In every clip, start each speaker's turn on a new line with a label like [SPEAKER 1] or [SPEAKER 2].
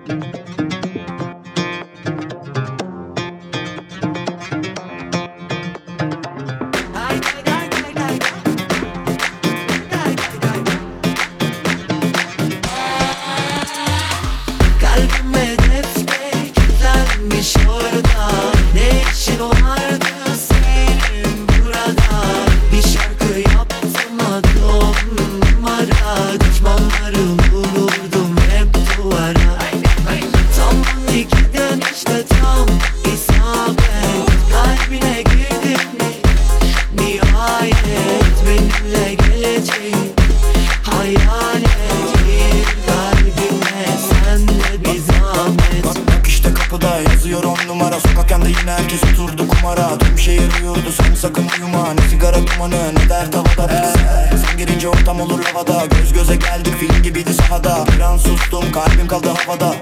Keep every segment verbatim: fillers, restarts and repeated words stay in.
[SPEAKER 1] Kalbime defne kilitlenmiş orada. Ne işin vardı senin burada? Bir şarkı yaptım adı on numara. Düşmanlarım vururdum hep duvara. Tam on ikiden işte tam isabet. Kalbine girdim nihayet. Benimle geleceğin hayalet. Gir kalbime sen de bir zahmet.
[SPEAKER 2] Bak bak işte kapıda yazıyor on numara. Sokak yandı yine herkes oturdu kumara. Tüm şehir uyurdu sen sakın uyuma. Ne sigara dumanı ne dert havada. Ee, sen girince ortam olur lavada. Göz göze geldik film gibiydi sahada. Bir an sustum kalbim kaldı havada.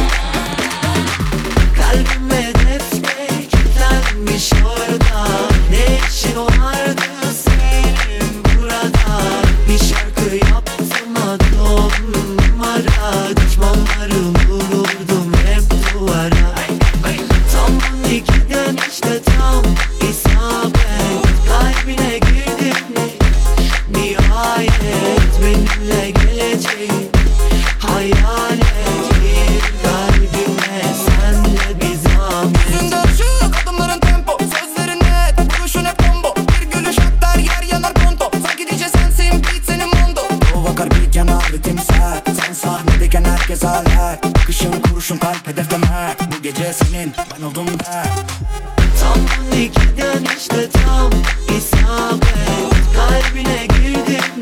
[SPEAKER 1] Kalbime defne kilitlenmiş orada. Ne işin vardı senin burada? Bir şarkı yaptım adı on numara. Düşmanlarım vururdum hep duvara. Tam on ikiden işte tam isabet. Kalbine girdim nihayet. Benimle geleceğin hayalet. Gir kalbime sen de bir zahmet.
[SPEAKER 2] Yüzünde ışık adımların tempo. Sözlerin net vuruşun hep combo. Bir gülüş atlar yer yanar konto. Sanki D J sensin beat senin mondo. O vakar beat yanar ritim sert. Sen sahnedeyken herkes alet. Akışın kuruşun kalp hedef demek. Bu gece senin ben oldum der.
[SPEAKER 1] Tam on ikiden işte tam isabet. Kalbine girdim